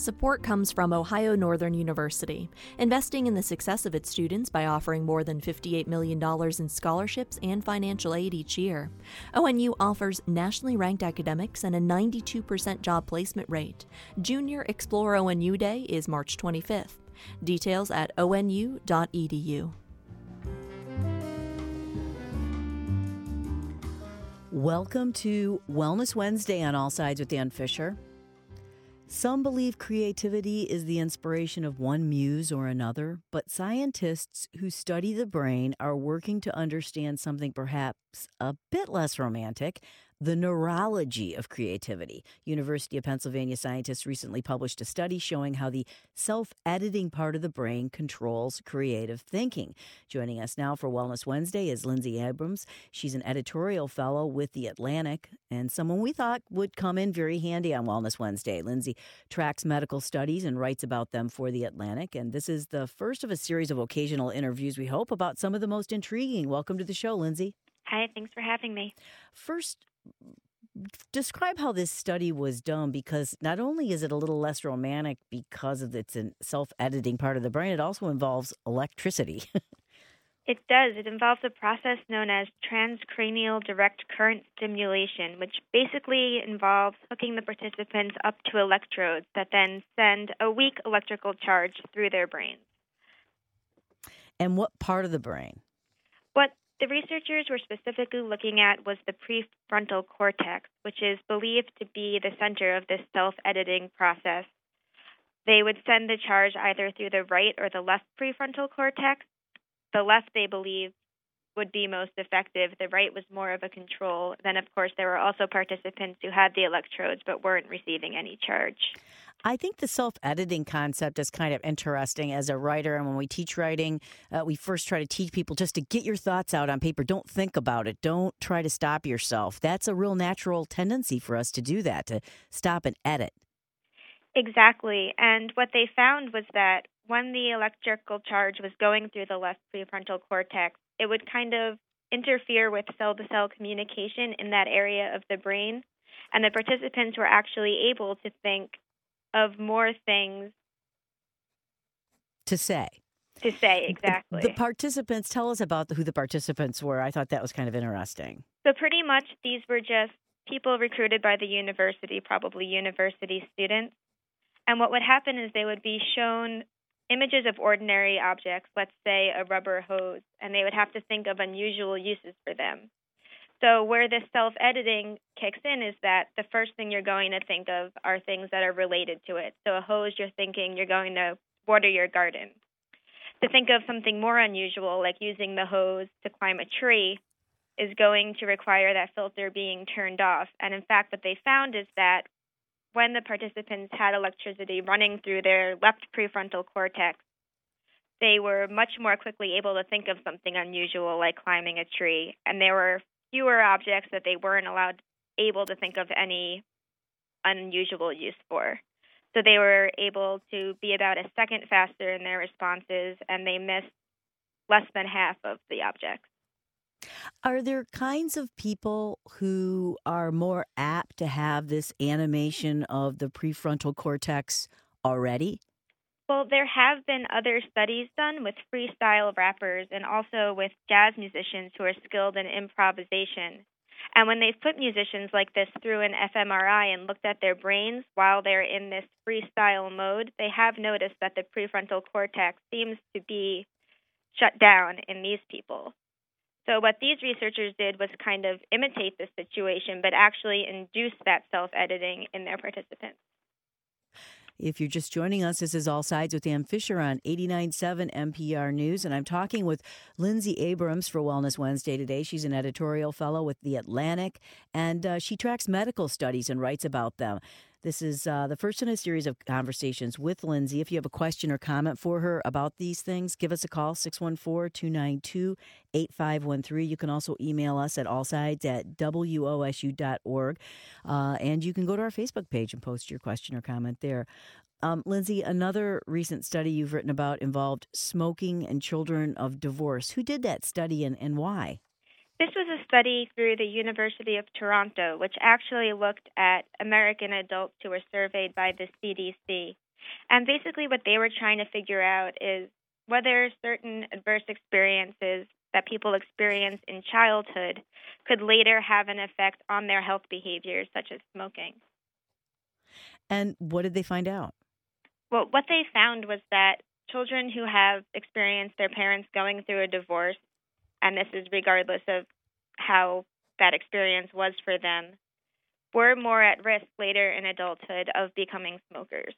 Support comes from Ohio Northern University, investing in the success of its students by offering more than $58 million in scholarships and financial aid each year. ONU offers nationally ranked academics and a 92% job placement rate. Junior Explore ONU Day is March 25th. Details at onu.edu. Welcome to Wellness Wednesday on All Sides with Dan Fisher. Some believe creativity is the inspiration of one muse or another, but scientists who study the brain are working to understand something perhaps a bit less romantic: the neurology of creativity. University of Pennsylvania scientists recently published a study showing how the self-editing part of the brain controls creative thinking. Joining us now for Wellness Wednesday is Lindsay Abrams. She's an editorial fellow with The Atlantic and someone we thought would come in very handy on Wellness Wednesday. Lindsay tracks medical studies and writes about them for The Atlantic, and this is the first of a series of occasional interviews, we hope, about some of the most intriguing. Welcome to the show, Lindsay. Hi, thanks for having me. First, describe how this study was done, because not only is it a little less romantic because of its self-editing part of the brain, it also involves electricity. It does. It involves a process known as transcranial direct current stimulation, which basically involves hooking the participants up to electrodes that then send a weak electrical charge through their brains. And what part of the brain? What the researchers were specifically looking at was the prefrontal cortex, which is believed to be the center of this self-editing process. They would send the charge either through the right or the left prefrontal cortex. The left, they believed, would be most effective. The right was more of a control. Then, of course, there were also participants who had the electrodes but weren't receiving any charge. I think the self-editing concept is kind of interesting as a writer. And when we teach writing, we first try to teach people just to get your thoughts out on paper. Don't think about it. Don't try to stop yourself. That's a real natural tendency for us to do that, to stop and edit. Exactly. And what they found was that when the electrical charge was going through the left prefrontal cortex, it would kind of interfere with cell-to-cell communication in that area of the brain. And the participants were actually able to think of more things to say. Exactly. The participants, tell us about who the participants were. I thought that was kind of interesting. So pretty much these were just people recruited by the university, probably university students. And what would happen is they would be shown images of ordinary objects, let's say a rubber hose, and they would have to think of unusual uses for them. So where this self-editing kicks in is that the first thing you're going to think of are things that are related to it. So a hose, you're thinking you're going to water your garden. To think of something more unusual, like using the hose to climb a tree, is going to require that filter being turned off. And in fact, what they found is that when the participants had electricity running through their left prefrontal cortex, they were much more quickly able to think of something unusual like climbing a tree. And there were fewer objects that they weren't able to think of any unusual use for. So they were able to be about a second faster in their responses, and they missed less than half of the objects. Are there kinds of people who are more apt to have this animation of the prefrontal cortex already? Well, there have been other studies done with freestyle rappers and also with jazz musicians who are skilled in improvisation. And when they've put musicians like this through an fMRI and looked at their brains while they're in this freestyle mode, they have noticed that the prefrontal cortex seems to be shut down in these people. So what these researchers did was kind of imitate this situation, but actually induce that self-editing in their participants. If you're just joining us, this is All Sides with Dan Fisher on 89.7 NPR News, and I'm talking with Lindsay Abrams for Wellness Wednesday today. She's an editorial fellow with The Atlantic, and she tracks medical studies and writes about them. This is the first in a series of conversations with Lindsay. If you have a question or comment for her about these things, give us a call, 614-292-8513. You can also email us at allsides@wosu.org. And you can go to our Facebook page and post your question or comment there. Lindsay, another recent study you've written about involved smoking and children of divorce. Who did that study and why? This was a study through the University of Toronto, which actually looked at American adults who were surveyed by the CDC. And basically, what they were trying to figure out is whether certain adverse experiences that people experience in childhood could later have an effect on their health behaviors, such as smoking. And what did they find out? Well, what they found was that children who have experienced their parents going through a divorce, and this is regardless of how that experience was for them, were more at risk later in adulthood of becoming smokers.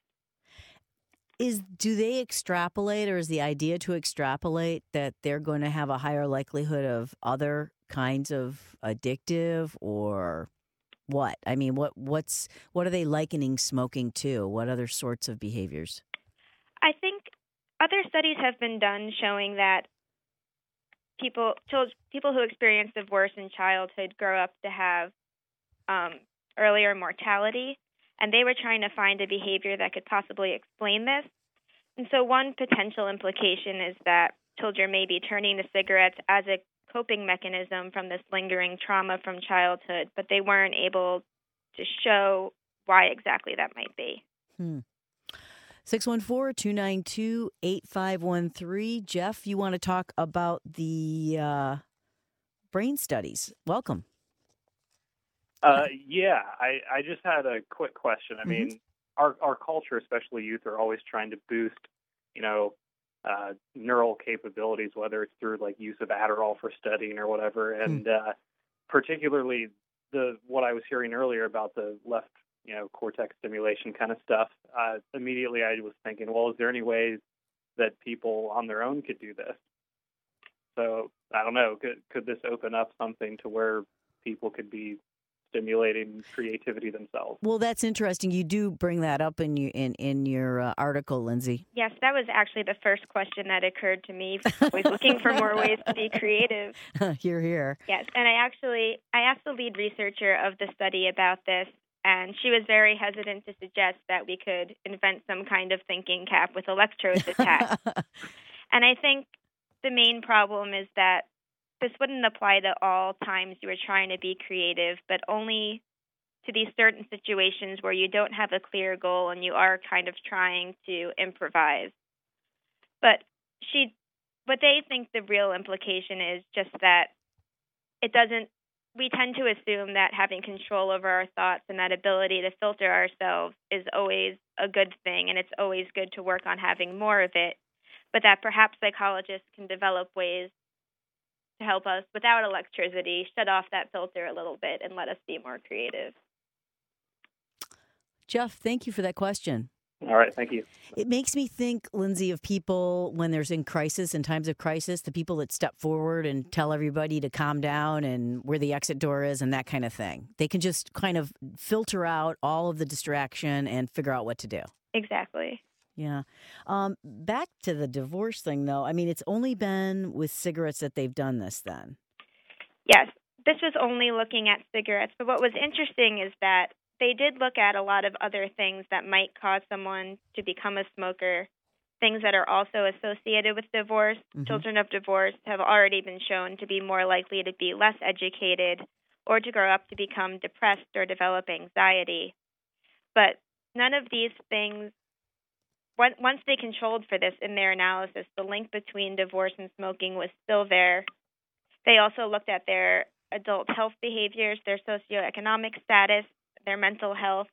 Do they extrapolate, or is the idea to extrapolate that they're going to have a higher likelihood of other kinds of addictive, or what? I mean, what are they likening smoking to? What other sorts of behaviors? I think other studies have been done showing that people who experience divorce in childhood grow up to have earlier mortality, and they were trying to find a behavior that could possibly explain this. And so one potential implication is that children may be turning to cigarettes as a coping mechanism from this lingering trauma from childhood, but they weren't able to show why exactly that might be. 614-292-8513. Jeff, you want to talk about the brain studies. Welcome. Yeah, I just had a quick question. I mean, our culture, especially youth, are always trying to boost, neural capabilities, whether it's through like use of Adderall for studying or whatever. And particularly what I was hearing earlier about the left, cortex stimulation kind of stuff. Immediately, I was thinking, well, is there any ways that people on their own could do this? So I don't know. Could this open up something to where people could be stimulating creativity themselves? Well, that's interesting. You do bring that up in your article, Lindsay. Yes, that was actually the first question that occurred to me. Always looking for more ways to be creative. Hear, hear. Yes, and I asked the lead researcher of the study about this, and she was very hesitant to suggest that we could invent some kind of thinking cap with electrodes attached. And I think the main problem is that this wouldn't apply to all times you were trying to be creative, but only to these certain situations where you don't have a clear goal and you are kind of trying to improvise. But what they think the real implication is just that we tend to assume that having control over our thoughts and that ability to filter ourselves is always a good thing, and it's always good to work on having more of it, but that perhaps psychologists can develop ways to help us, without electricity, shut off that filter a little bit and let us be more creative. Jeff, thank you for that question. All right, thank you. It makes me think, Lindsay, of people when there's in times of crisis, the people that step forward and tell everybody to calm down and where the exit door is and that kind of thing. They can just kind of filter out all of the distraction and figure out what to do. Exactly. Yeah. Back to the divorce thing, though. I mean, it's only been with cigarettes that they've done this then. Yes. This was only looking at cigarettes. But what was interesting is that they did look at a lot of other things that might cause someone to become a smoker, things that are also associated with divorce. Mm-hmm. Children of divorce have already been shown to be more likely to be less educated or to grow up to become depressed or develop anxiety. But none of these things, once they controlled for this in their analysis, the link between divorce and smoking was still there. They also looked at their adult health behaviors, their socioeconomic status, their mental health,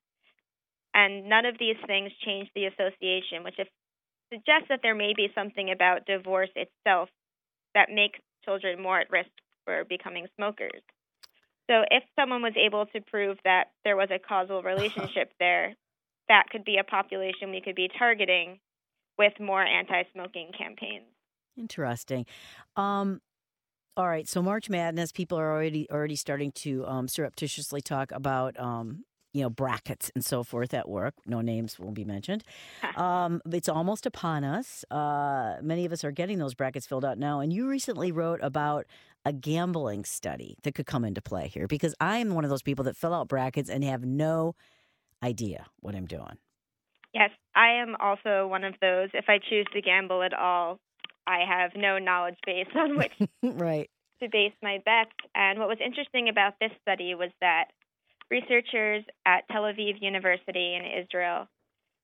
and none of these things changed the association, which suggests that there may be something about divorce itself that makes children more at risk for becoming smokers. So if someone was able to prove that there was a causal relationship there, that could be a population we could be targeting with more anti-smoking campaigns. Interesting. All right, so March Madness, people are already starting to surreptitiously talk about brackets and so forth at work. No names will be mentioned. It's almost upon us. Many of us are getting those brackets filled out now. And you recently wrote about a gambling study that could come into play here, because I am one of those people that fill out brackets and have no idea what I'm doing. Yes, I am also one of those. If I choose to gamble at all, I have no knowledge base on which right. to base my bets. And what was interesting about this study was that researchers at Tel Aviv University in Israel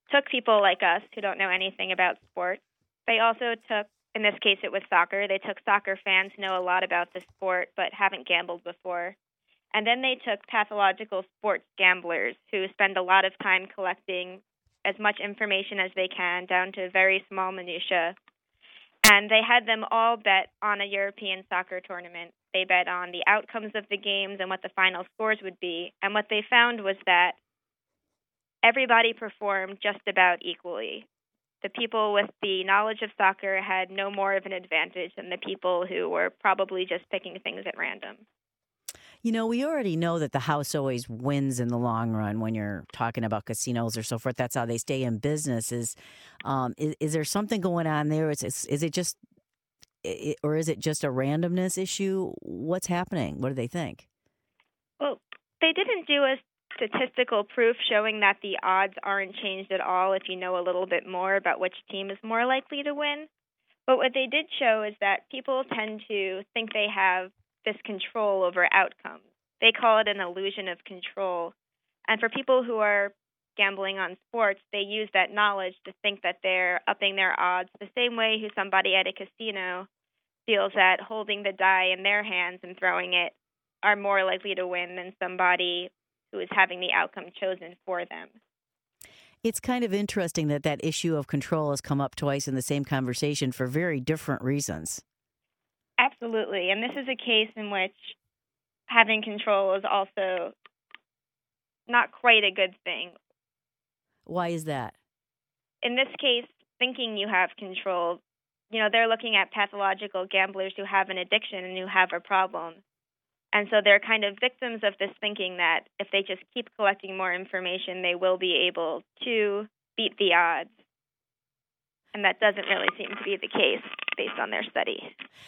took people like us who don't know anything about sports. They also took, in this case it was soccer, they took soccer fans who know a lot about the sport but haven't gambled before. And then they took pathological sports gamblers who spend a lot of time collecting as much information as they can down to very small minutiae. And they had them all bet on a European soccer tournament. They bet on the outcomes of the games and what the final scores would be. And what they found was that everybody performed just about equally. The people with the knowledge of soccer had no more of an advantage than the people who were probably just picking things at random. You know, we already know that the house always wins in the long run when you're talking about casinos or so forth. That's how they stay in business. Is there something going on there? Is it just, or is it just a randomness issue? What's happening? What do they think? Well, they didn't do a statistical proof showing that the odds aren't changed at all if you know a little bit more about which team is more likely to win. But what they did show is that people tend to think they have this control over outcomes. They call it an illusion of control. And for people who are gambling on sports, they use that knowledge to think that they're upping their odds the same way who somebody at a casino feels that holding the die in their hands and throwing it are more likely to win than somebody who is having the outcome chosen for them. It's kind of interesting that that issue of control has come up twice in the same conversation for very different reasons. Absolutely. And this is a case in which having control is also not quite a good thing. Why is that? In this case, thinking you have control, they're looking at pathological gamblers who have an addiction and who have a problem. And so they're kind of victims of this thinking that if they just keep collecting more information, they will be able to beat the odds. And that doesn't really seem to be the case based on their study.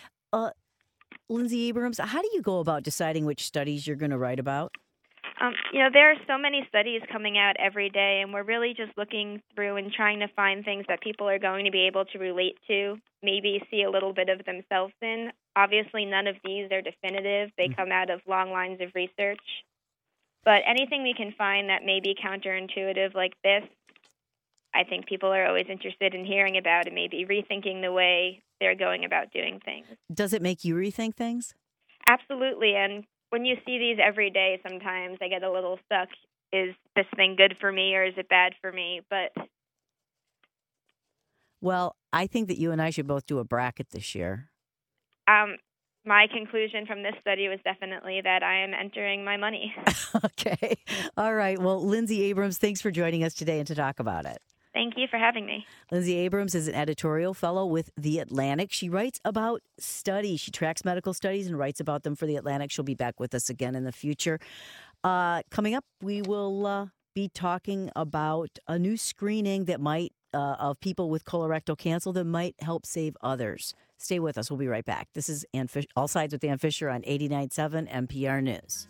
Lindsay Abrams, how do you go about deciding which studies you're going to write about? There are so many studies coming out every day, and we're really just looking through and trying to find things that people are going to be able to relate to, maybe see a little bit of themselves in. Obviously, none of these are definitive. They come out of long lines of research. But anything we can find that may be counterintuitive like this, I think people are always interested in hearing about and maybe rethinking the way they're going about doing things. Does it make you rethink things? Absolutely. And when you see these every day, sometimes I get a little stuck. Is this thing good for me or is it bad for me? Well, I think that you and I should both do a bracket this year. My conclusion from this study was definitely that I am entering my money. Okay. All right. Well, Lindsay Abrams, thanks for joining us today and to talk about it. Thank you for having me. Lindsay Abrams is an editorial fellow with The Atlantic. She writes about studies. She tracks medical studies and writes about them for The Atlantic. She'll be back with us again in the future. Coming up, we will be talking about a new screening that might of people with colorectal cancer that might help save others. Stay with us. We'll be right back. This is All Sides with Ann Fisher on 89.7 NPR News.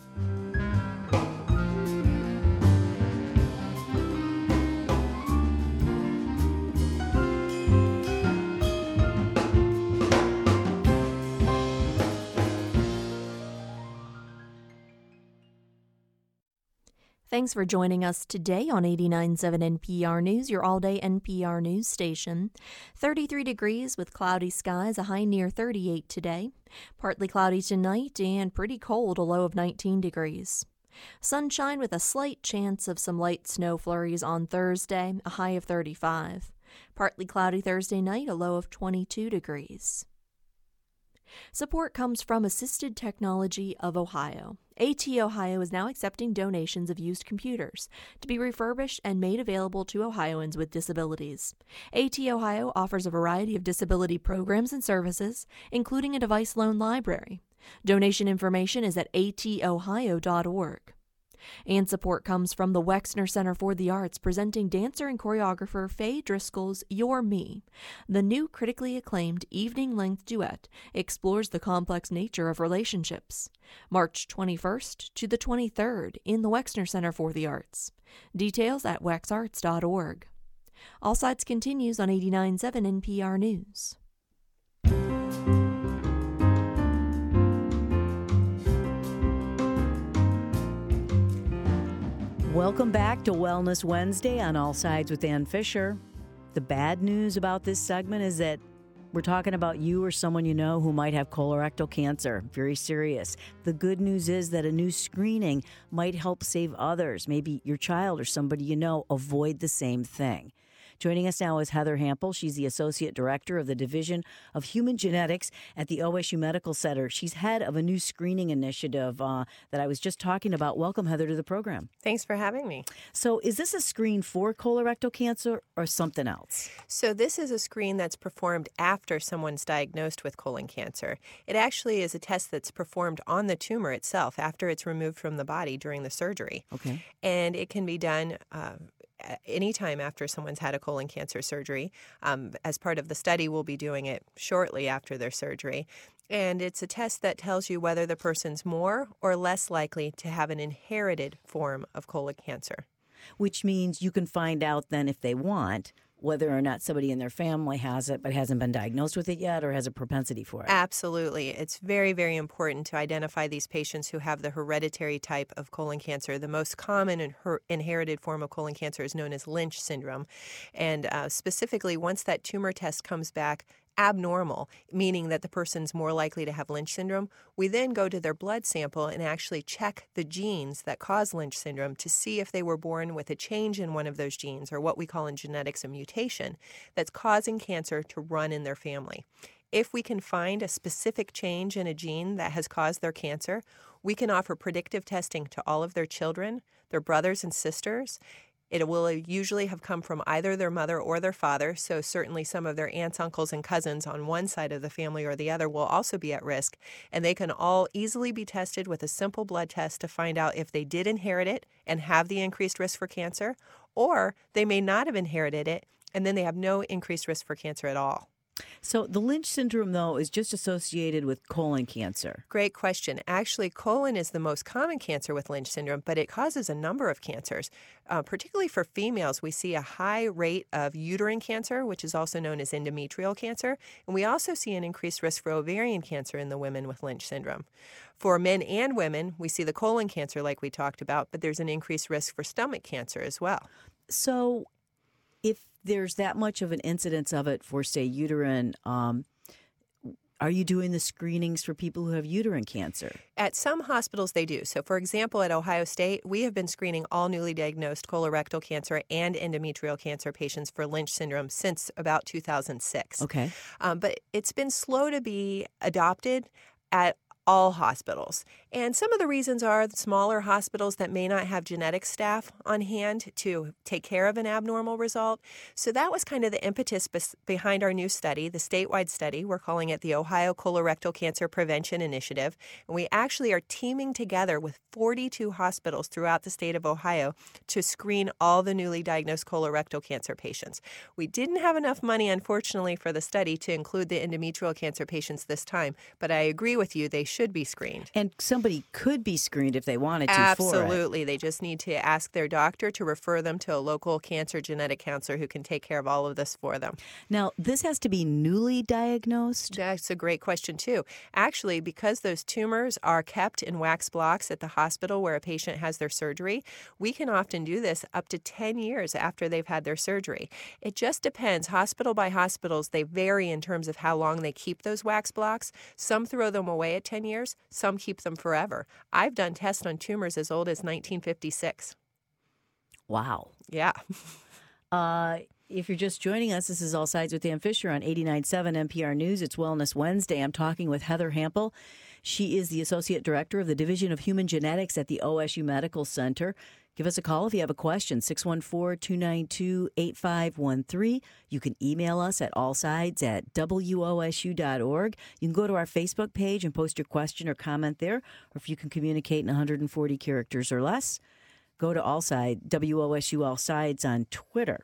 Thanks for joining us today on 89.7 NPR News, your all-day NPR news station. 33 degrees with cloudy skies, a high near 38 today. Partly cloudy tonight and pretty cold, a low of 19 degrees. Sunshine with a slight chance of some light snow flurries on Thursday, a high of 35. Partly cloudy Thursday night, a low of 22 degrees. Support comes from Assisted Technology of Ohio. AT Ohio is now accepting donations of used computers to be refurbished and made available to Ohioans with disabilities. AT Ohio offers a variety of disability programs and services, including a device loan library. Donation information is at atohio.org. And support comes from the Wexner Center for the Arts, presenting dancer and choreographer Faye Driscoll's You're Me. The new critically acclaimed evening-length duet explores the complex nature of relationships. March 21st to the 23rd in the Wexner Center for the Arts. Details at wexarts.org. All Sides continues on 89.7 NPR News. Welcome back to Wellness Wednesday on All Sides with Ann Fisher. The bad news about this segment is that we're talking about you or someone you know who might have colorectal cancer. Very serious. The good news is that a new screening might help save others. Maybe your child or somebody you know avoid the same thing. Joining us now is Heather Hampel. She's the Associate Director of the Division of Human Genetics at the OSU Medical Center. She's head of a new screening initiative that I was just talking about. Welcome, Heather, to the program. Thanks for having me. So is this a screen for colorectal cancer or something else? So this is a screen that's performed after someone's diagnosed with colon cancer. It actually is a test that's performed on the tumor itself after it's removed from the body during the surgery. Okay. And it can be done anytime after someone's had a colon cancer surgery. As part of the study, we'll be doing it shortly after their surgery. And it's a test that tells you whether the person's more or less likely to have an inherited form of colon cancer. Which means you can find out then if they want whether or not somebody in their family has it but hasn't been diagnosed with it yet or has a propensity for it. Absolutely. It's very, very important to identify these patients who have the hereditary type of colon cancer. The most common inherited form of colon cancer is known as Lynch syndrome. And specifically, once that tumor test comes back abnormal, meaning that the person's more likely to have Lynch syndrome, we then go to their blood sample and actually check the genes that cause Lynch syndrome to see if they were born with a change in one of those genes, or what we call in genetics a mutation, that's causing cancer to run in their family. If we can find a specific change in a gene that has caused their cancer, we can offer predictive testing to all of their children, their brothers and sisters. It will usually have come from either their mother or their father, so certainly some of their aunts, uncles, and cousins on one side of the family or the other will also be at risk, and they can all easily be tested with a simple blood test to find out if they did inherit it and have the increased risk for cancer, or they may not have inherited it, and then they have no increased risk for cancer at all. So the Lynch syndrome, though, is just associated with colon cancer. Great question. Actually, colon is the most common cancer with Lynch syndrome, but it causes a number of cancers. Particularly for females, we see a high rate of uterine cancer, which is also known as endometrial cancer, and we also see an increased risk for ovarian cancer in the women with Lynch syndrome. For men and women, we see the colon cancer like we talked about, but there's an increased risk for stomach cancer as well. So if there's that much of an incidence of it for, say, uterine, are you doing the screenings for people who have uterine cancer? At some hospitals, they do. So, for example, at Ohio State, we have been screening all newly diagnosed colorectal cancer and endometrial cancer patients for Lynch syndrome since about 2006. Okay. But it's been slow to be adopted at all hospitals. And some of the reasons are the smaller hospitals that may not have genetic staff on hand to take care of an abnormal result. So that was kind of the impetus behind our new study, the statewide study. We're calling it the Ohio Colorectal Cancer Prevention Initiative. And we actually are teaming together with 42 hospitals throughout the state of Ohio to screen all the newly diagnosed colorectal cancer patients. We didn't have enough money, unfortunately, for the study to include the endometrial cancer patients this time, but I agree with you, they should be screened. And somebody could be screened if they wanted to Absolutely. for it. They just need to ask their doctor to refer them to a local cancer genetic counselor who can take care of all of this for them. Now, this has to be newly diagnosed? That's a great question, too. Actually, because those tumors are kept in wax blocks at the hospital where a patient has their surgery, we can often do this up to 10 years after they've had their surgery. It just depends. Hospital by hospitals, they vary in terms of how long they keep those wax blocks. Some throw them away at 10 years. Some keep them forever. I've done tests on tumors as old as 1956. Wow. Yeah. If you're just joining us, this is All Sides with Ann Fisher on 89.7 NPR News. It's Wellness Wednesday. I'm talking with Heather Hampel. She is the Associate Director of the Division of Human Genetics at the OSU Medical Center. Give us a call if you have a question, 614-292-8513. You can email us at allsides@wosu.org. You can go to our Facebook page and post your question or comment there. Or if you can communicate in 140 characters or less, go to Allside, WOSU All Sides on Twitter.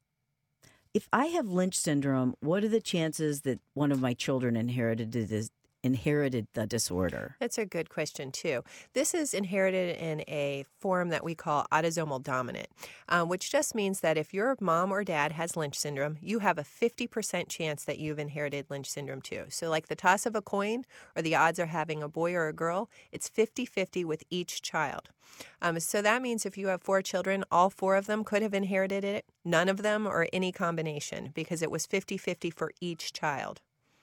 If I have Lynch syndrome, what are the chances that one of my children inherited inherited the disorder? That's a good question, too. This is inherited in a form that we call autosomal dominant, which just means that if your mom or dad has Lynch syndrome, you have a 50% chance that you've inherited Lynch syndrome, too. So like the toss of a coin or the odds of having a boy or a girl, it's 50-50 with each child. So that means if you have 4 children, all 4 of them could have inherited it, none of them, or any combination, because it was 50-50 for each child.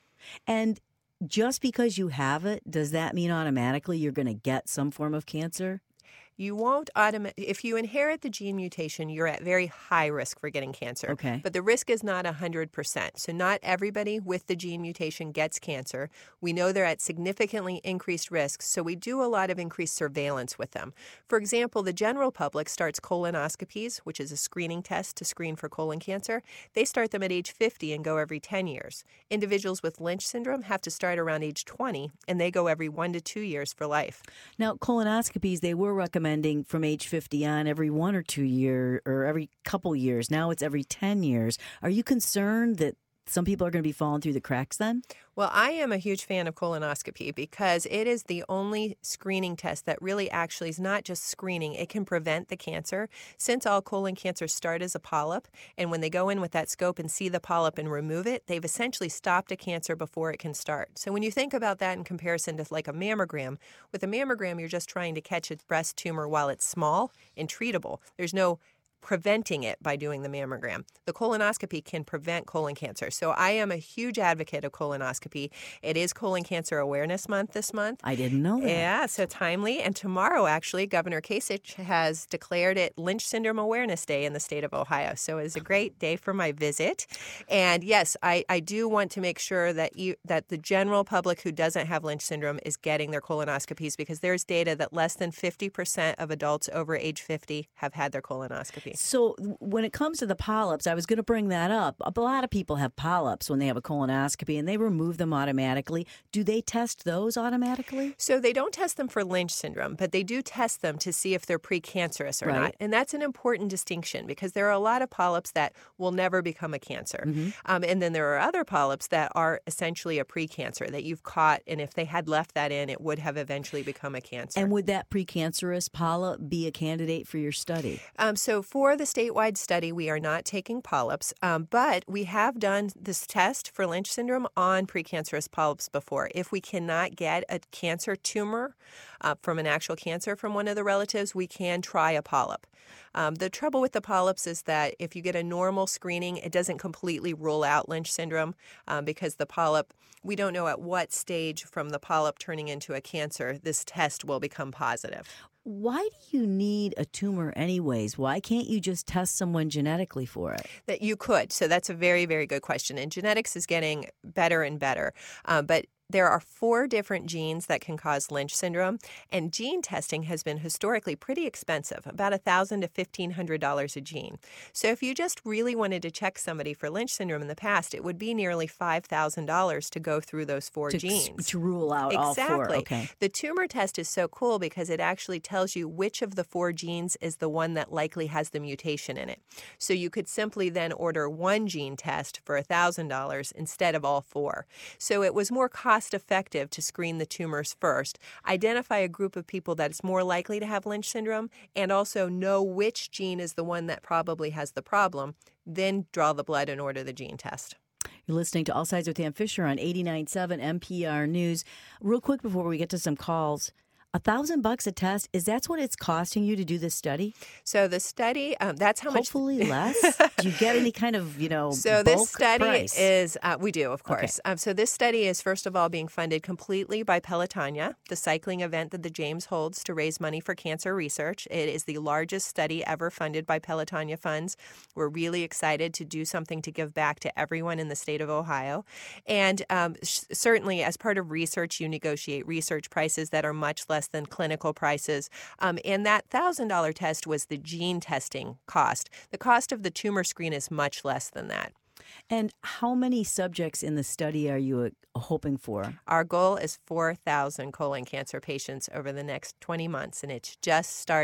And just because you have it, does that mean automatically you're going to get some form of cancer? You won't if you inherit the gene mutation, you're at very high risk for getting cancer. Okay. But the risk is not 100%. So not everybody with the gene mutation gets cancer. We know they're at significantly increased risk, so we do a lot of increased surveillance with them. For example, the general public starts colonoscopies, which is a screening test to screen for colon cancer. They start them at age 50 and go every 10 years. Individuals with Lynch syndrome have to start around age 20, and they go every 1 to 2 years for life. Now, colonoscopies, they were recommending from age 50 on every 1 or 2 year or every couple years. Now it's every 10 years. Are you concerned that some people are going to be falling through the cracks then? Well, I am a huge fan of colonoscopy because it is the only screening test that really actually is not just screening. It can prevent the cancer. Since all colon cancers start as a polyp, and when they go in with that scope and see the polyp and remove it, they've essentially stopped a cancer before it can start. So when you think about that in comparison to like a mammogram, with a mammogram, you're just trying to catch a breast tumor while it's small and treatable. There's no preventing it by doing the mammogram. The colonoscopy can prevent colon cancer. So I am a huge advocate of colonoscopy. It is Colon Cancer Awareness Month this month. I didn't know that. Yeah, so timely. And tomorrow, actually, Governor Kasich has declared it Lynch Syndrome Awareness Day in the state of Ohio. So it is a great day for my visit. And yes, I do want to make sure that that the general public who doesn't have Lynch syndrome is getting their colonoscopies, because there's data that less than 50% of adults over age 50 have had their colonoscopy. So when it comes to the polyps, I was going to bring that up. A lot of people have polyps when they have a colonoscopy, and they remove them automatically. Do they test those automatically? So they don't test them for Lynch syndrome, but they do test them to see if they're precancerous or not. And that's an important distinction, because there are a lot of polyps that will never become a cancer. And then there are other polyps that are essentially a precancer that you've caught, and if they had left that in, it would have eventually become a cancer. And would that precancerous polyp be a candidate for your study? So for the statewide study, we are not taking polyps, but we have done this test for Lynch syndrome on precancerous polyps before. If we cannot get a cancer tumor from an actual cancer from one of the relatives, we can try a polyp. The trouble with the polyps is that if you get a normal screening, it doesn't completely rule out Lynch syndrome, because the polyp, we don't know at what stage from the polyp turning into a cancer this test will become positive. Why do you need a tumor anyways? Why can't you just test someone genetically for it? That you could. So that's a very, very good question. And genetics is getting better and better. But there are 4 different genes that can cause Lynch syndrome, and gene testing has been historically pretty expensive, about $1,000 to $1,500 a gene. So if you just really wanted to check somebody for Lynch syndrome in the past, it would be nearly $5,000 to go through those 4 genes. To rule out all 4. Okay. The tumor test is so cool because it actually tells you which of the 4 genes is the one that likely has the mutation in it. So you could simply then order one gene test for $1,000 instead of all 4. So it was more cost-effective to screen the tumors first, identify a group of people that is more likely to have Lynch syndrome, and also know which gene is the one that probably has the problem, then draw the blood and order the gene test. You're listening to All Sides with Dan Fisher on 89.7 NPR News. Real quick before we get to some calls, $1,000 a test, that's what it's costing you to do this study? So the study, that's how much. Hopefully less. Do you get any kind of, So bulk this study price? is, we do, of course. Okay. So this study is, first of all, being funded completely by Pelotonia, the cycling event that the James holds to raise money for cancer research. It is the largest study ever funded by Pelotonia funds. We're really excited to do something to give back to everyone in the state of Ohio. And certainly, as part of research, you negotiate research prices that are much less than clinical prices. And that $1,000 test was the gene testing cost. The cost of the tumor screen is much less than that. And how many subjects in the study are you hoping for? Our goal is 4,000 colon cancer patients over the next 20 months, and it's just started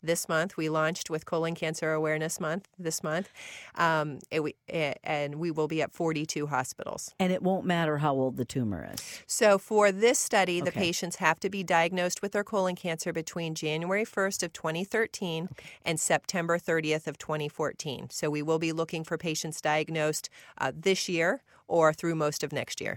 this month. We launched with Colon Cancer Awareness Month this month, and we will be at 42 hospitals. And it won't matter how old the tumor is. So for this study, the Okay. patients have to be diagnosed with their colon cancer between January 1st of 2013 and September 30th of 2014. So we will be looking for patients diagnosed this year or through most of next year.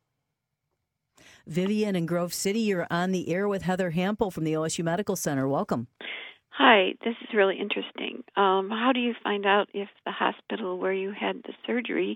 Vivian in Grove City, you're on the air with Heather Hampel from the OSU Medical Center. Welcome. Hi, this is really interesting. How do you find out if the hospital where you had the surgery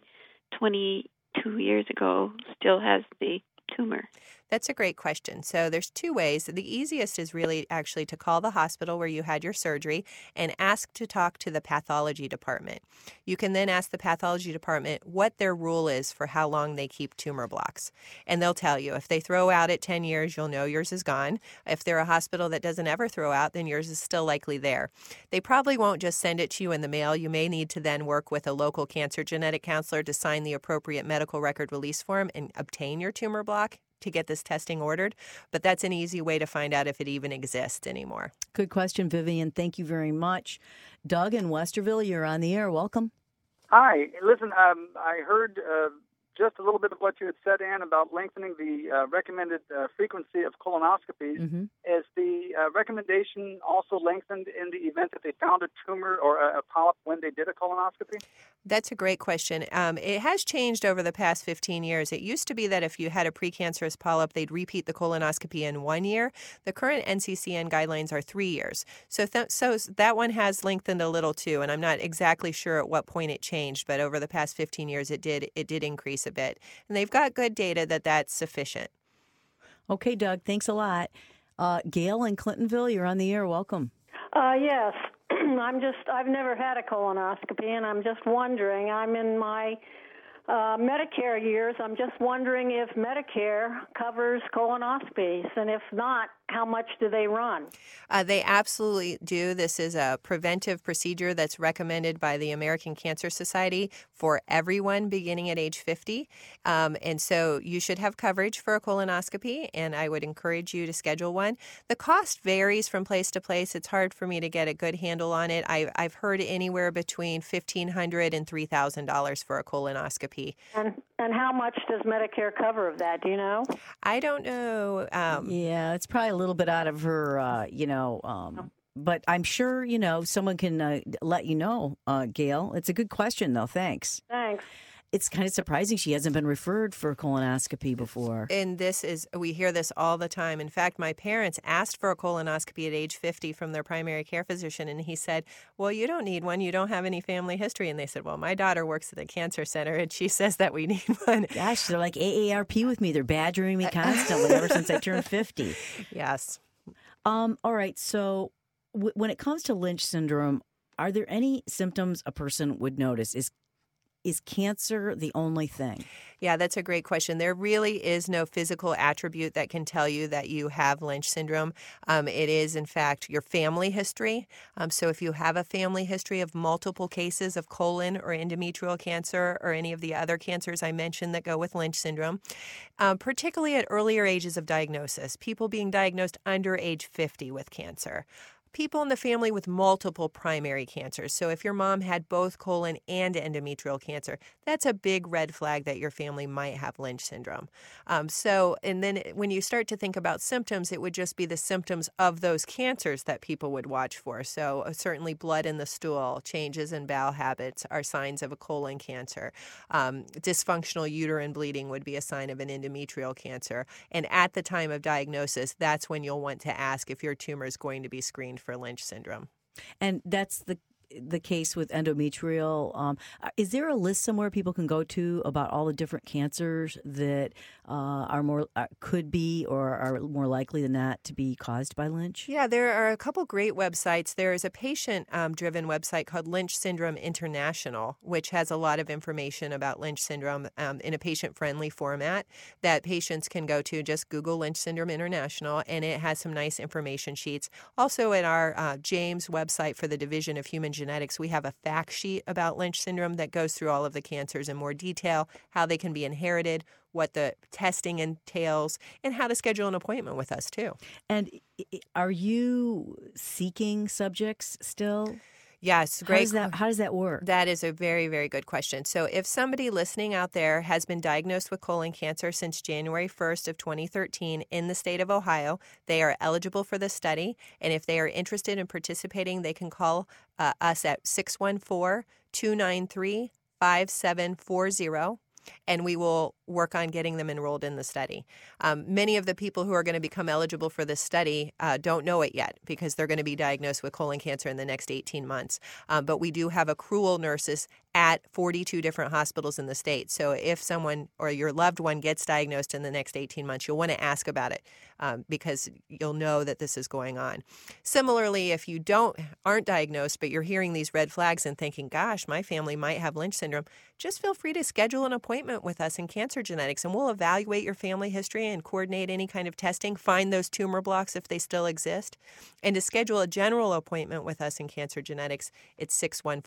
22 years ago still has the tumor? That's a great question. So there's two ways. The easiest is really actually to call the hospital where you had your surgery and ask to talk to the pathology department. You can then ask the pathology department what their rule is for how long they keep tumor blocks. And they'll tell you. If they throw out at 10 years, you'll know yours is gone. If they're a hospital that doesn't ever throw out, then yours is still likely there. They probably won't just send it to you in the mail. You may need to then work with a local cancer genetic counselor to sign the appropriate medical record release form and obtain your tumor block to get this testing ordered, but that's an easy way to find out if it even exists anymore. Good question, Vivian. Thank you very much. Doug in Westerville, you're on the air. Welcome. Hi. Listen, I heard just a little bit of what you had said, Ann, about lengthening the recommended frequency of colonoscopies. Mm-hmm. Is the recommendation also lengthened in the event that they found a tumor or a polyp when they did a colonoscopy? That's a great question. It has changed over the past 15 years. It used to be that if you had a precancerous polyp, they'd repeat the colonoscopy in 1 year. The current NCCN guidelines are 3 years. So that one has lengthened a little too, and I'm not exactly sure at what point it changed, but over the past 15 years it did increase a bit. And they've got good data that that's sufficient. Okay, Doug, thanks a lot. Gail in Clintonville, you're on the air. Welcome. Yes. I've never had a colonoscopy, and I'm just wondering, I'm in my Medicare years, I'm just wondering if Medicare covers colonoscopies, and if not, how much do they run? They absolutely do. This is a preventive procedure that's recommended by the American Cancer Society for everyone beginning at age 50. And so you should have coverage for a colonoscopy, and I would encourage you to schedule one. The cost varies from place to place. It's hard for me to get a good handle on it. I've heard anywhere between $1,500 and $3,000 for a colonoscopy. And how much does Medicare cover of that? Do you know? I don't know. Yeah, it's probably a little bit out of her, but I'm sure, someone can let you know, Gail. It's a good question, though. Thanks. Thanks. It's kind of surprising she hasn't been referred for a colonoscopy before. And we hear this all the time. In fact, my parents asked for a colonoscopy at age 50 from their primary care physician, and he said, well, you don't need one. You don't have any family history. And they said, well, my daughter works at the cancer center, and she says that we need one. Gosh, they're like AARP with me. They're badgering me constantly ever since I turned 50. Yes. All right. So when it comes to Lynch syndrome, are there any symptoms a person would notice? Is cancer the only thing? Yeah, that's a great question. There really is no physical attribute that can tell you that you have Lynch syndrome. It is, in fact, your family history. So if you have a family history of multiple cases of colon or endometrial cancer or any of the other cancers I mentioned that go with Lynch syndrome, particularly at earlier ages of diagnosis, people being diagnosed under age 50 with cancer. People in the family with multiple primary cancers. So if your mom had both colon and endometrial cancer, that's a big red flag that your family might have Lynch syndrome. And then when you start to think about symptoms, it would just be the symptoms of those cancers that people would watch for. So certainly blood in the stool, changes in bowel habits are signs of a colon cancer. Dysfunctional uterine bleeding would be a sign of an endometrial cancer. And at the time of diagnosis, that's when you'll want to ask if your tumor is going to be screened for Lynch syndrome. And that's the case with endometrial. Is there a list somewhere people can go to about all the different cancers that are more could be or are more likely than not to be caused by Lynch? Yeah, there are a couple great websites. There is a patient-driven website called Lynch Syndrome International, which has a lot of information about Lynch syndrome in a patient-friendly format that patients can go to. Just Google Lynch Syndrome International, and it has some nice information sheets. Also, at our James website for the Division of Human Genetics, we have a fact sheet about Lynch syndrome that goes through all of the cancers in more detail, how they can be inherited, what the testing entails, and how to schedule an appointment with us, too. And are you seeking subjects still? Yes, great. How does that work? That is a very, very good question. So if somebody listening out there has been diagnosed with colon cancer since January 1st of 2013 in the state of Ohio, they are eligible for the study. And if they are interested in participating, they can call us at 614-293-5740. And we will work on getting them enrolled in the study. Many of the people who are going to become eligible for this study don't know it yet because they're going to be diagnosed with colon cancer in the next 18 months. But we do have accrual nurses at 42 different hospitals in the state. So if someone or your loved one gets diagnosed in the next 18 months, you'll want to ask about it because you'll know that this is going on. Similarly, if you aren't diagnosed, but you're hearing these red flags and thinking, gosh, my family might have Lynch syndrome, just feel free to schedule an appointment with us in Cancer Genetics, and we'll evaluate your family history and coordinate any kind of testing, find those tumor blocks if they still exist. And to schedule a general appointment with us in Cancer Genetics, it's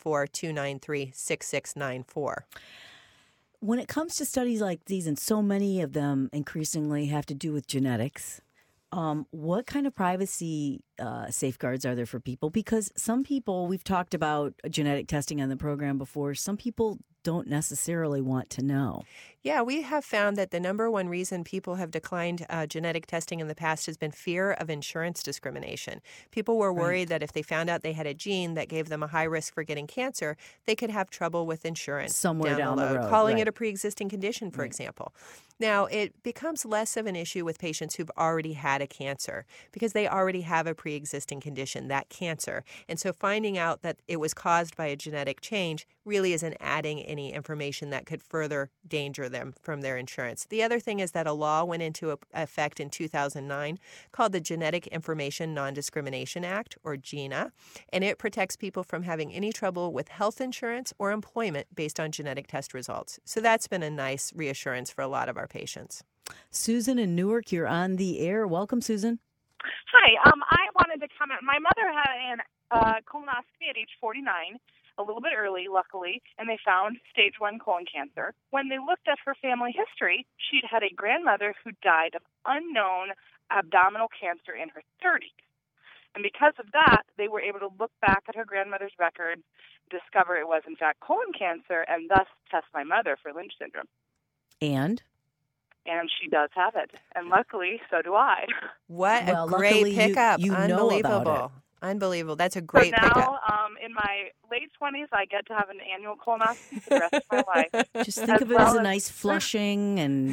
614-293-6694. When it comes to studies like these, and so many of them increasingly have to do with genetics, what kind of privacy safeguards are there for people? Because some people, we've talked about genetic testing on the program before, some people don't necessarily want to know. Yeah, we have found that the number one reason people have declined genetic testing in the past has been fear of insurance discrimination. People were worried that if they found out they had a gene that gave them a high risk for getting cancer, they could have trouble with insurance somewhere down the road, calling it a pre-existing condition, for example. Now, it becomes less of an issue with patients who've already had a cancer because they already have a pre-existing condition, that cancer. And so finding out that it was caused by a genetic change really isn't adding any information that could further danger them from their insurance. The other thing is that a law went into effect in 2009 called the Genetic Information Non-Discrimination Act, or GINA, and it protects people from having any trouble with health insurance or employment based on genetic test results. So that's been a nice reassurance for a lot of our patients. Susan in Newark, you're on the air. Welcome, Susan. Hi. I wanted to comment. My mother had a colonoscopy at age 49, a little bit early, luckily, and they found stage 1 colon cancer. When they looked at her family history, she'd had a grandmother who died of unknown abdominal cancer in her 30s. And because of that, they were able to look back at her grandmother's record, discover it was, in fact, colon cancer, and thus test my mother for Lynch syndrome. And she does have it. And luckily, so do I. What a great pickup. You Unbelievable. know about it. Unbelievable. That's a great pickup. So now, in my late 20s, I get to have an annual colonoscopy for the rest of my life. Just think of it as a nice flushing and,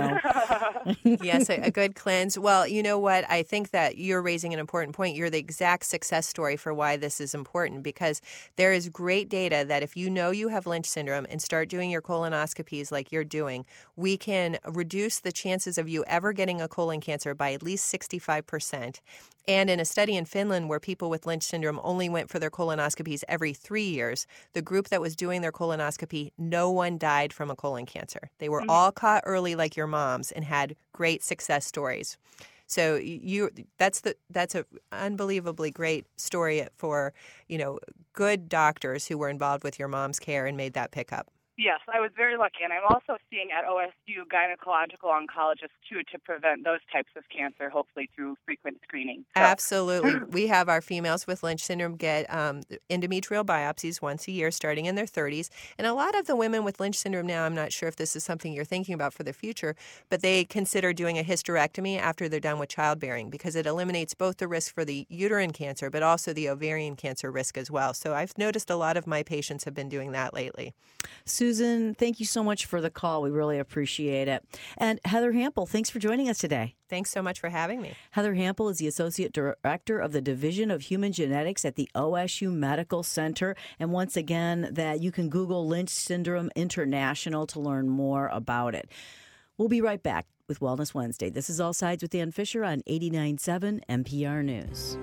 Yes, a good cleanse. Well, you know what? I think that you're raising an important point. You're the exact success story for why this is important, because there is great data that if you know you have Lynch syndrome and start doing your colonoscopies like you're doing, we can reduce the chances of you ever getting a colon cancer by at least 65%. And in a study in Finland where people with Lynch syndrome only went for their colonoscopies every 3 years, the group that was doing their colonoscopy, no one died from a colon cancer. They were all caught early like your moms and had great success stories. So that's a unbelievably great story for, good doctors who were involved with your mom's care and made that pickup. Yes, I was very lucky, and I'm also seeing at OSU gynecological oncologists, too, to prevent those types of cancer, hopefully through frequent screening. So. Absolutely. We have our females with Lynch syndrome get endometrial biopsies once a year starting in their 30s, and a lot of the women with Lynch syndrome now, I'm not sure if this is something you're thinking about for the future, but they consider doing a hysterectomy after they're done with childbearing because it eliminates both the risk for the uterine cancer but also the ovarian cancer risk as well. So I've noticed a lot of my patients have been doing that lately. Susan, thank you so much for the call. We really appreciate it. And Heather Hampel, thanks for joining us today. Thanks so much for having me. Heather Hampel is the Associate Director of the Division of Human Genetics at the OSU Medical Center. And once again, that you can Google Lynch Syndrome International to learn more about it. We'll be right back with Wellness Wednesday. This is All Sides with Dan Fisher on 89.7 NPR News.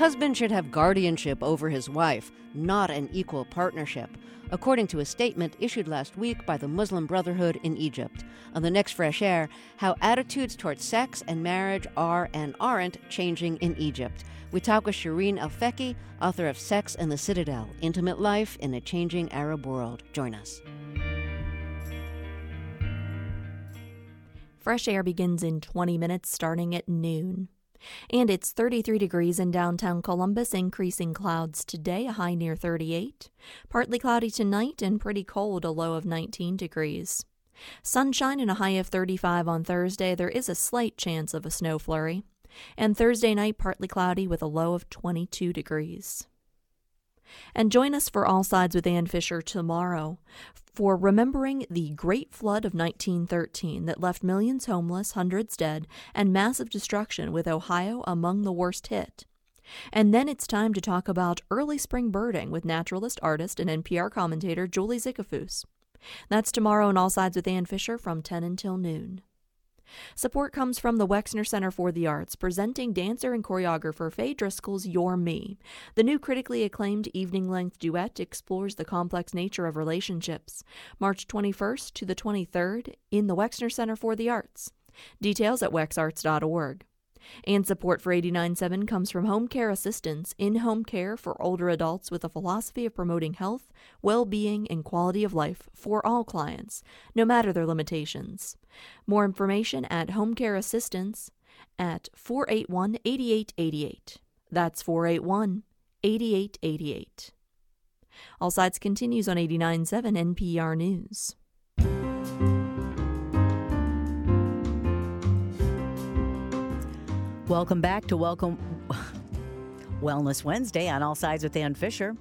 husband should have guardianship over his wife, not an equal partnership, according to a statement issued last week by the Muslim Brotherhood in Egypt. On the next Fresh Air, how attitudes towards sex and marriage are and aren't changing in Egypt. We talk with Shireen Alfeki, author of Sex and the Citadel, Intimate Life in a Changing Arab World. Join us. Fresh Air begins in 20 minutes starting at noon. And it's 33 degrees in downtown Columbus, increasing clouds today, a high near 38. Partly cloudy tonight and pretty cold, a low of 19 degrees. Sunshine and a high of 35 on Thursday. There is a slight chance of a snow flurry. And Thursday night, partly cloudy with a low of 22 degrees. And join us for All Sides with Ann Fisher tomorrow for remembering the Great Flood of 1913 that left millions homeless, hundreds dead, and massive destruction, with Ohio among the worst hit. And then it's time to talk about early spring birding with naturalist, artist, and NPR commentator Julie Zickafoose. That's tomorrow on All Sides with Ann Fisher from 10 until noon. Support comes from the Wexner Center for the Arts, presenting dancer and choreographer Faye Driscoll's You're Me. The new critically acclaimed evening-length duet explores the complex nature of relationships. March 21st to the 23rd in the Wexner Center for the Arts. Details at wexarts.org. And support for 89.7 comes from Home Care Assistance, in-home care for older adults with a philosophy of promoting health, well-being, and quality of life for all clients, no matter their limitations. More information at Home Care Assistance at 481-8888. That's 481-8888. All Sides continues on 89.7 NPR News. Welcome back to Wellness Wednesday on All Sides with Ann Fisher.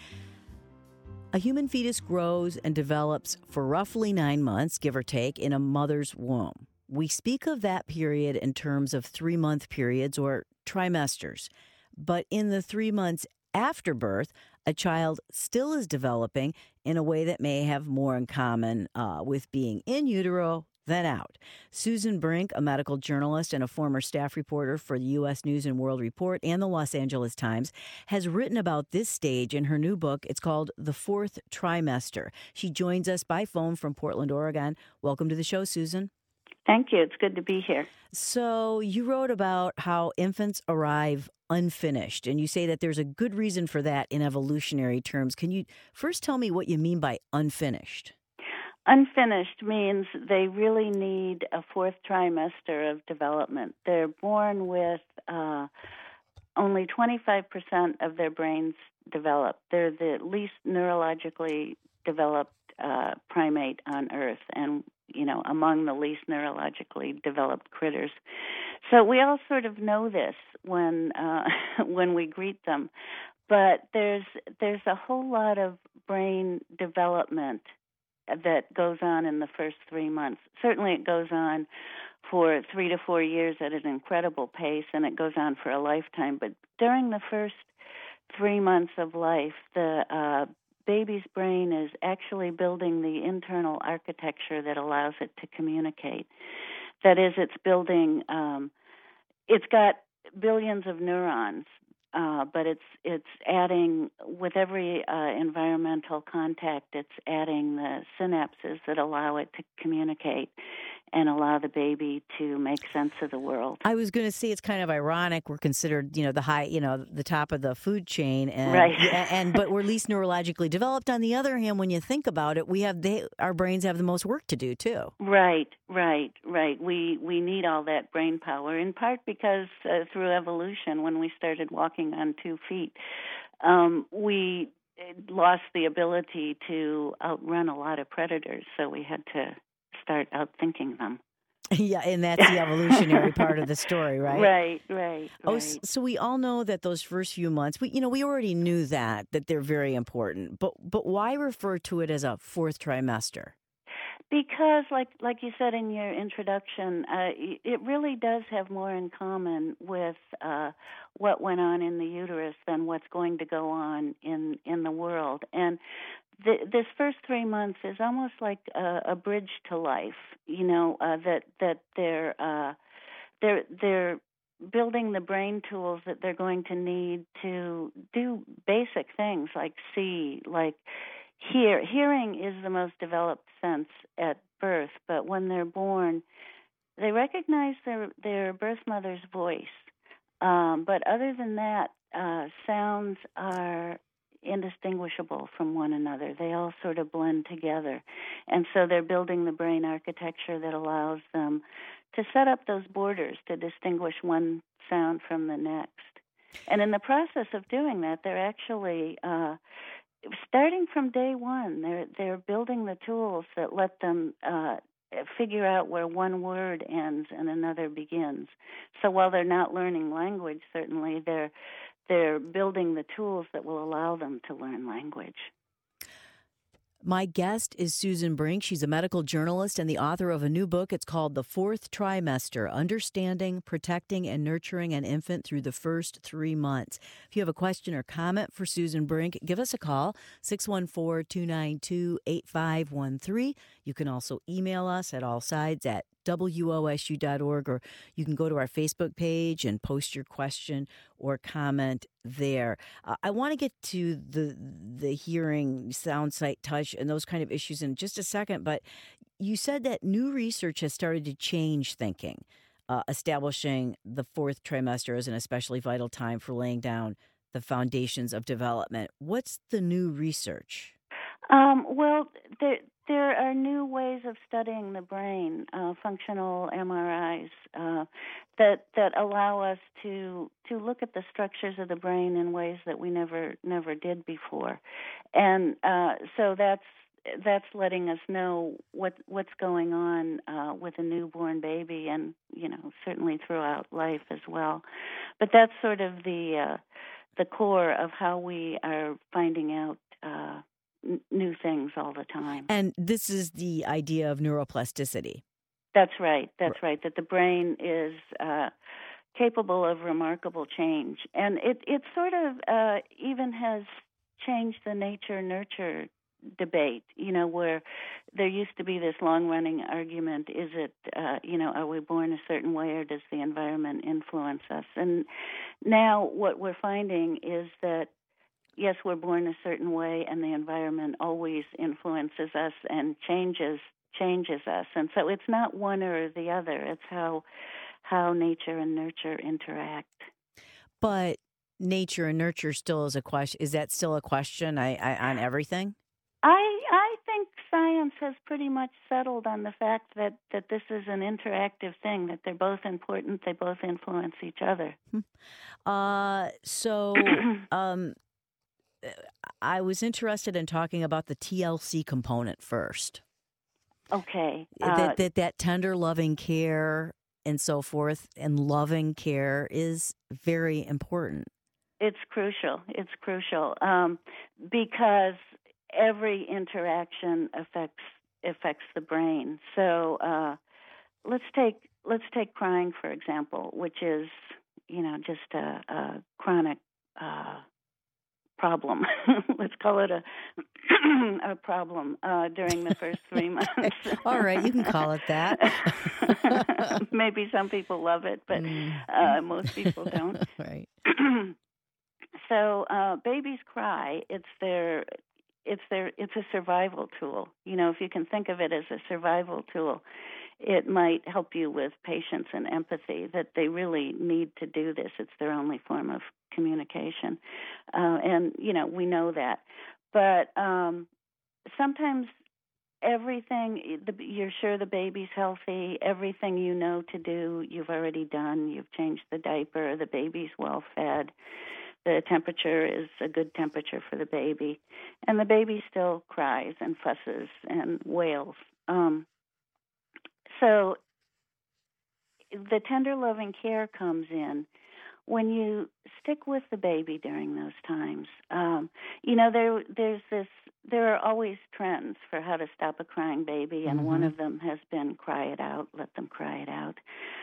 A human fetus grows and develops for roughly 9 months, give or take, in a mother's womb. We speak of that period in terms of 3-month periods or trimesters. But in the 3 months after birth, a child still is developing in a way that may have more in common with being in utero than out. Susan Brink, a medical journalist and a former staff reporter for the U.S. News and World Report and the Los Angeles Times, has written about this stage in her new book. It's called The Fourth Trimester. She joins us by phone from Portland, Oregon. Welcome to the show, Susan. Thank you. It's good to be here. So you wrote about how infants arrive unfinished, and you say that there's a good reason for that in evolutionary terms. Can you first tell me what you mean by unfinished? Unfinished means they really need a fourth trimester of development. They're born with only 25% of their brains developed. They're the least neurologically developed primate on Earth, and among the least neurologically developed critters. So we all sort of know this when we greet them, but there's a whole lot of brain development that goes on in the first 3 months. Certainly it goes on for 3 to 4 years at an incredible pace, and it goes on for a lifetime. But during the first 3 months of life, the baby's brain is actually building the internal architecture that allows it to communicate. That is, it's building, it's got billions of neurons, but it's adding, with every environmental contact, it's adding the synapses that allow it to communicate and allow the baby to make sense of the world. I was going to say it's kind of ironic. We're considered, the top of the food chain, and right. But we're least neurologically developed. On the other hand, when you think about it, our brains have the most work to do too. Right. We need all that brain power, in part because through evolution, when we started walking on 2 feet, we lost the ability to outrun a lot of predators, so we had to start outthinking them. Yeah, and that's the evolutionary part of the story, right? Right. Oh, so we all know that those first few months, we already knew that they're very important. But why refer to it as a fourth trimester? Because, like you said in your introduction, it really does have more in common with what went on in the uterus than what's going to go on in the world. And this first 3 months is almost like a bridge to life. That they're building the brain tools that they're going to need to do basic things like see, like hear. Hearing is the most developed sense at birth, but when they're born, they recognize their birth mother's voice. But other than that, sounds are indistinguishable from one another. They all sort of blend together. And so they're building the brain architecture that allows them to set up those borders to distinguish one sound from the next. And in the process of doing that, they're actually starting from day one. They're building the tools that let them figure out where one word ends and another begins. So while they're not learning language, certainly they're building the tools that will allow them to learn language. My guest is Susan Brink. She's a medical journalist and the author of a new book. It's called The Fourth Trimester, Understanding, Protecting, and Nurturing an Infant Through the First 3 Months. If you have a question or comment for Susan Brink, give us a call, 614-292-8513. You can also email us at allsides@wosu.org, or you can go to our Facebook page and post your question or comment there. I want to get to the hearing, sound, sight, touch, and those kind of issues in just a second, but you said that new research has started to change thinking, establishing the fourth trimester as an especially vital time for laying down the foundations of development. What's the new research? Well, there are new ways of studying the brain, functional MRIs, that allow us to look at the structures of the brain in ways that we never did before, and so that's letting us know what's going on with a newborn baby, and certainly throughout life as well. But that's sort of the core of how we are finding out new things all the time. And this is the idea of neuroplasticity. That's right. That's right. That the brain is capable of remarkable change, and it sort of even has changed the nature-nurture debate. Where there used to be this long-running argument: is it, are we born a certain way, or does the environment influence us? And now what we're finding is that yes, we're born a certain way, and the environment always influences us and changes us. And so it's not one or the other. It's how nature and nurture interact. But nature and nurture still is a question. Is that still a question on everything? I think science has pretty much settled on the fact that this is an interactive thing, that they're both important, they both influence each other. I was interested in talking about the TLC component first. Okay. That tender, loving care and so forth, and loving care is very important. It's crucial. It's crucial because every interaction affects the brain. So let's take crying, for example, which is just a chronic problem. Let's call it a problem during the first 3 months. All right, you can call it that. Maybe some people love it, but most people don't. Right. So babies cry. It's a survival tool. If you can think of it as a survival tool, it might help you with patience and empathy, that they really need to do this. It's their only form of communication. And, we know that. But sometimes everything, you're sure the baby's healthy, everything you know to do, you've already done. You've changed the diaper, the baby's well fed, the temperature is a good temperature for the baby, and the baby still cries and fusses and wails. So the tender loving care comes in when you stick with the baby during those times. There are always trends for how to stop a crying baby, and one of them has been cry it out, let them cry it out.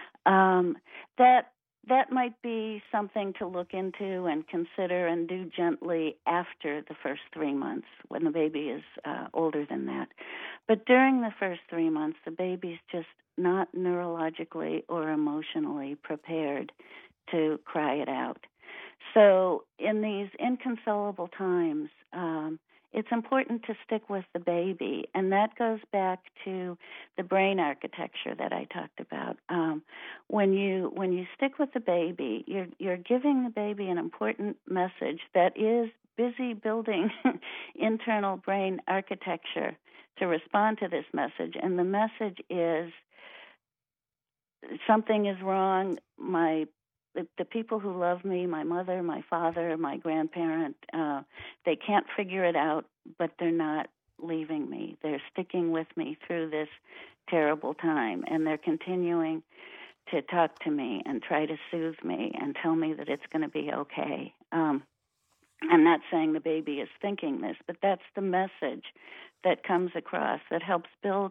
That might be something to look into and consider and do gently after the first 3 months, when the baby is older than that. But during the first 3 months, the baby's just not neurologically or emotionally prepared to cry it out. So in these inconsolable times, it's important to stick with the baby, and that goes back to the brain architecture that I talked about. When you stick with the baby, you're giving the baby an important message that is busy building internal brain architecture to respond to this message, and the message is something is wrong. The people who love me, my mother, my father, my grandparent, they can't figure it out, but they're not leaving me. They're sticking with me through this terrible time, and they're continuing to talk to me and try to soothe me and tell me that it's going to be okay. I'm not saying the baby is thinking this, but that's the message that comes across that helps build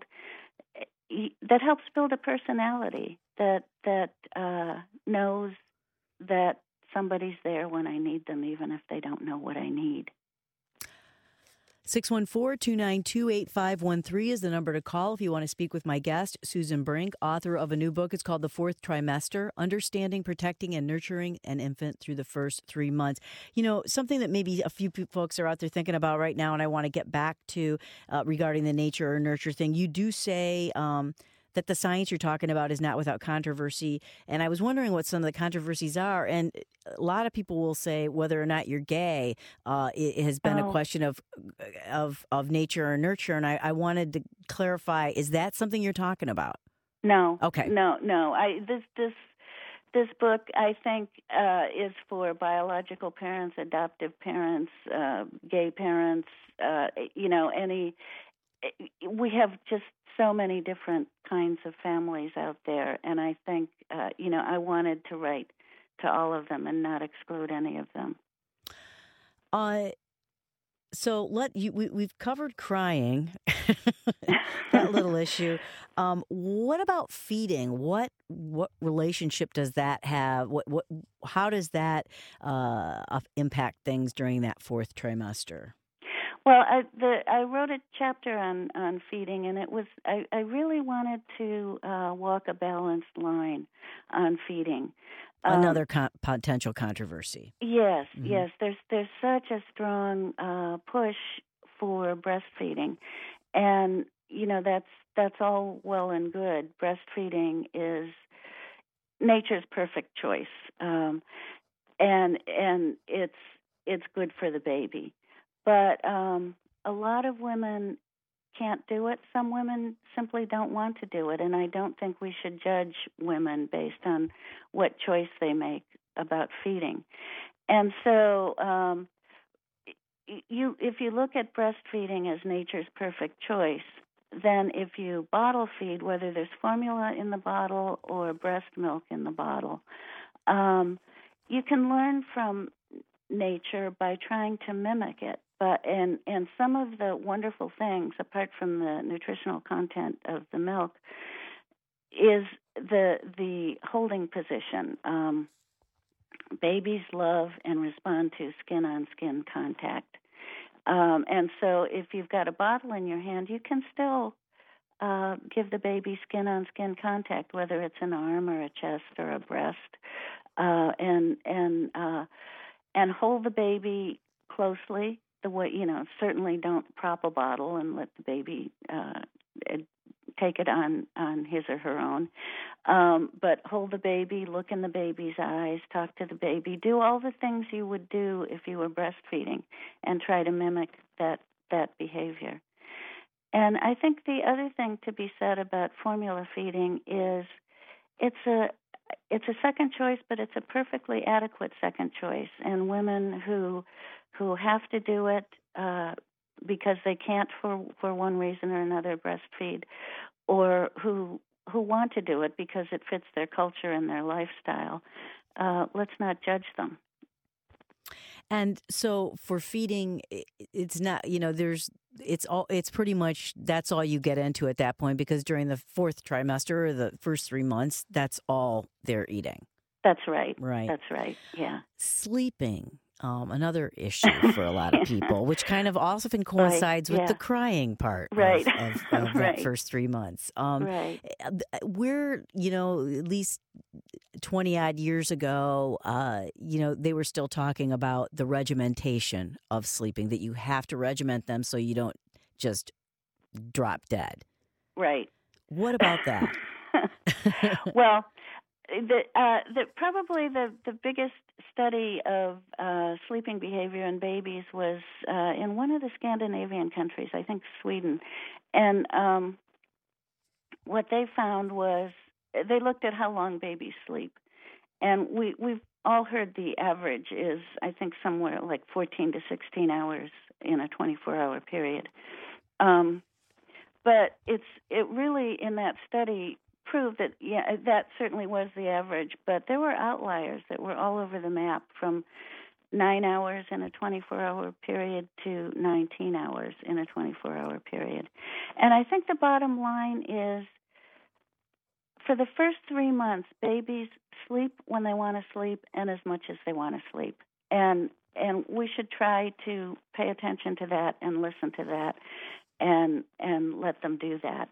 a personality that knows that somebody's there when I need them, even if they don't know what I need. 614-292-8513 is the number to call if you want to speak with my guest, Susan Brink, author of a new book. It's called The Fourth Trimester, Understanding, Protecting, and Nurturing an Infant Through the First 3 Months. You know, something that maybe a few folks are out there thinking about right now, and I want to get back to regarding the nature or nurture thing. You do say that the science you're talking about is not without controversy. And I was wondering what some of the controversies are. And a lot of people will say whether or not you're gay, it has been a question of nature or nurture. And I wanted to clarify, is that something you're talking about? No. Okay. No. This book, I think, is for biological parents, adoptive parents, gay parents, we have just so many different kinds of families out there, and I think, I wanted to write to all of them and not exclude any of them. So we've covered crying, that little issue. What about feeding? What relationship does that have? How does that impact things during that fourth trimester? Well, I wrote a chapter on feeding, and it was I really wanted to walk a balanced line on feeding. Another potential controversy. Yes, mm-hmm. Yes. There's such a strong push for breastfeeding, and that's all well and good. Breastfeeding is nature's perfect choice, and it's good for the baby. But a lot of women can't do it. Some women simply don't want to do it, and I don't think we should judge women based on what choice they make about feeding. And so if you look at breastfeeding as nature's perfect choice, then if you bottle feed, whether there's formula in the bottle or breast milk in the bottle, you can learn from nature by trying to mimic it. But and some of the wonderful things, apart from the nutritional content of the milk, is the holding position. Babies love and respond to skin-on-skin contact. And so if you've got a bottle in your hand, you can still give the baby skin-on-skin contact, whether it's an arm or a chest or a breast, and hold the baby closely. The way, certainly don't prop a bottle and let the baby take it on his or her own. But hold the baby, look in the baby's eyes, talk to the baby, do all the things you would do if you were breastfeeding, and try to mimic that behavior. And I think the other thing to be said about formula feeding is it's a second choice, but it's a perfectly adequate second choice. And women who have to do it because they can't for one reason or another breastfeed, or who want to do it because it fits their culture and their lifestyle, let's not judge them. And so for feeding, it's not, it's pretty much, that's all you get into at that point, because during the fourth trimester or the first 3 months, that's all they're eating. That's right. Right. That's right. Yeah. Sleeping. another issue for a lot of people, which kind of often coincides with the crying part of that first 3 months. We're, at least 20 odd years ago, they were still talking about the regimentation of sleeping, that you have to regiment them so you don't just drop dead. Right. What about that? Well, probably the biggest study of sleeping behavior in babies was in one of the Scandinavian countries, I think Sweden. And what they found was they looked at how long babies sleep. And we've all heard the average is, I think, somewhere like 14 to 16 hours in a 24-hour period. But it really, in that study, proved that, that certainly was the average, but there were outliers that were all over the map, from 9 hours in a 24-hour period to 19 hours in a 24-hour period. And I think the bottom line is, for the first 3 months, babies sleep when they want to sleep and as much as they want to sleep. And we should try to pay attention to that and listen to that and let them do that.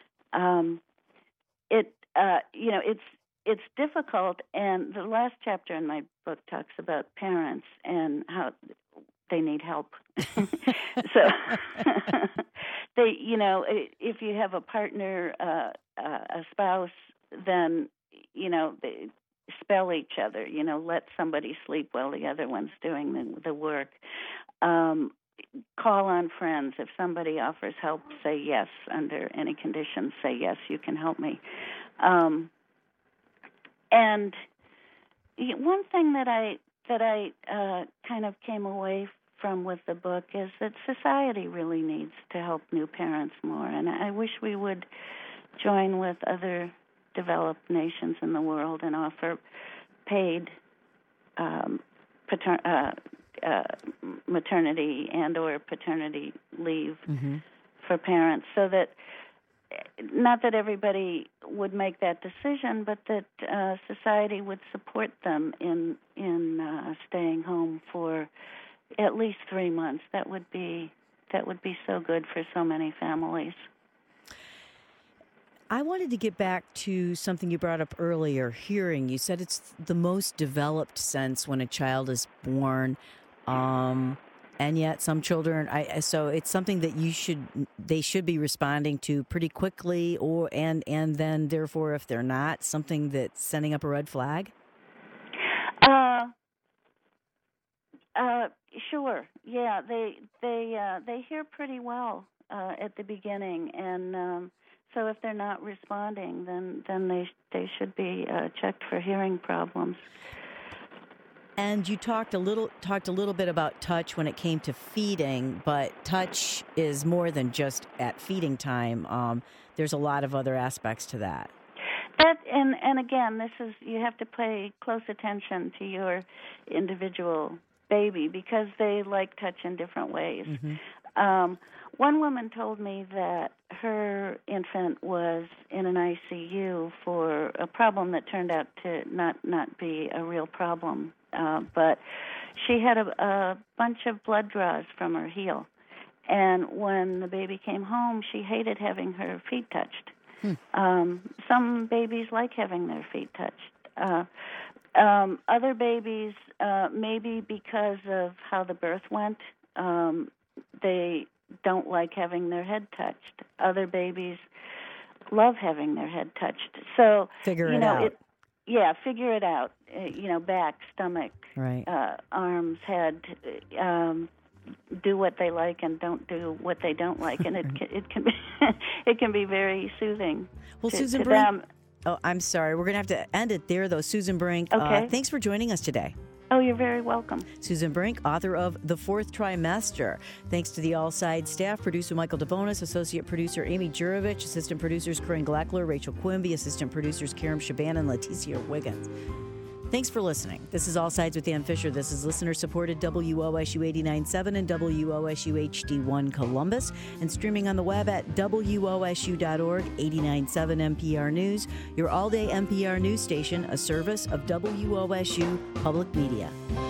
It's difficult, and the last chapter in my book talks about parents and how they need help. So they, if you have a partner, a spouse, then they spell each other. Let somebody sleep while the other one's doing the work. Call on friends. If somebody offers help, say yes. Under any conditions, say yes, you can help me. And one thing that I kind of came away from with the book is that society really needs to help new parents more. And I wish we would join with other developed nations in the world and offer paid maternity and or paternity leave for parents, so that not that everybody would make that decision, but that society would support them in staying home for at least 3 months. That would be so good for so many families. I wanted to get back to something you brought up earlier, hearing. You said it's the most developed sense when a child is born, and yet some children. So it's something that they should be responding to pretty quickly, and then therefore, if they're not, something that's sending up a red flag. Sure. Yeah, they hear pretty well at the beginning, and. So if they're not responding, then they should be checked for hearing problems. And you talked a little bit about touch when it came to feeding, but touch is more than just at feeding time. There's a lot of other aspects to that. And again, you have to pay close attention to your individual baby because they like touch in different ways. Mm-hmm. One woman told me that her infant was in an ICU for a problem that turned out to not be a real problem, but she had a bunch of blood draws from her heel. And when the baby came home, she hated having her feet touched. Some babies like having their feet touched. Other babies, maybe because of how the birth went, they don't like having their head touched. Other babies love having their head touched. So figure it out. Figure it out. Back, stomach, right. Arms, head. Do what they like and don't do what they don't like, and it can be it can be very soothing. Well, Susan to Brink. them. Oh, I'm sorry. We're going to have to end it there, though. Susan Brink. Okay. Thanks for joining us today. Oh, you're very welcome. Susan Brink, author of The Fourth Trimester. Thanks to the All Sides staff, producer Michael Davonis, associate producer Amy Jurovich, assistant producers Corinne Gleckler, Rachel Quimby, assistant producers Karam Shaban and Leticia Wiggins. Thanks for listening. This is All Sides with Dan Fisher. This is listener-supported WOSU 89.7 and WOSU HD1 Columbus, and streaming on the web at WOSU.org, 89.7 NPR News, your all-day NPR news station, a service of WOSU Public Media.